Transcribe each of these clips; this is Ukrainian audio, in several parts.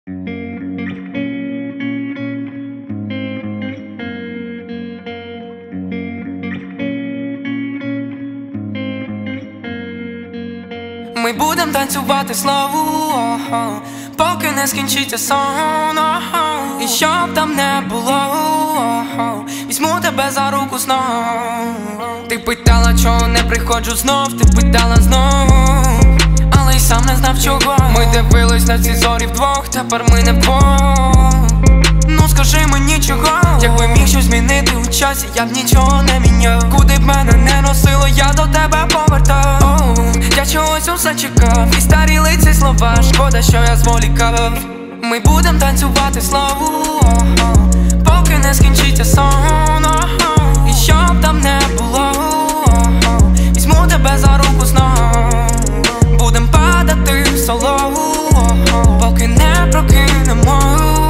Ми будем танцювати славу, поки не скінчиться сон. І щоб там не було, візьму тебе за руку знов. Ти питала, чого не приходжу знов, ти питала знов, але й сам не знав чого. Ми дивились на ці зорі вдвох, тепер ми не вдвох. Ну скажи мені чого, якби міг щось змінити у часі, я б нічого не міняв. Куди б мене не носило, я до тебе повертав. Я чогось усе чекав, і старі лиці слова, шкода, що я зволікав. Ми будем танцювати славу, поки не скінчиться сон. І щоб там не було, візьму тебе за руку знов. Будем падати в солову, поки не прокинемо.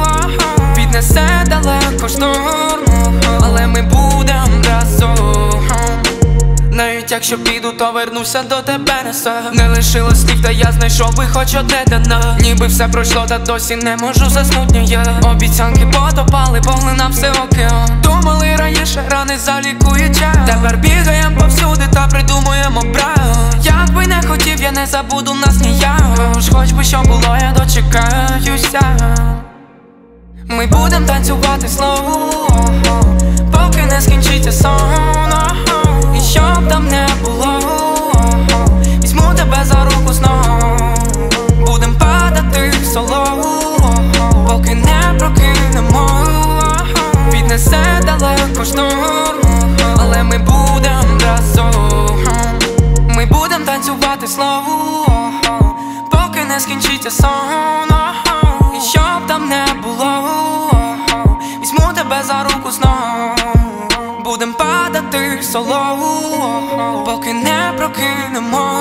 Віднесе далеко шторму, але ми будем разом. Навіть якщо піду, то вернуся до тебе не сам. Не лишилось слів, та я знайшов би хоч одне дано. Ніби все пройшло, та досі не можу заснути ні я. Обіцянки потопали, поглинав все океан. Думали раніше, рани залікує час. Тепер бігаєм повсюди та придумуємо брат. Як би не хотів, я не забуду нас ніяк. Хоч би що було, я дочекаюся. Ми будем танцювати славу, поки не скінчиться сон. І щоб там не було, візьму тебе за руку знов. Будем падати в солову, поки не прокинемо. Віднесе далеко шторму, але ми будем разом. Ми будем танцювати славу, поки не скінчиться сон. І щоб там не було, візьму тебе за руку знов. Будем падати в солову, поки не прокинемо.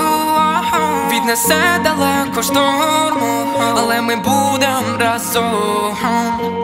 Віднесе далеко шторму, але ми будем разом.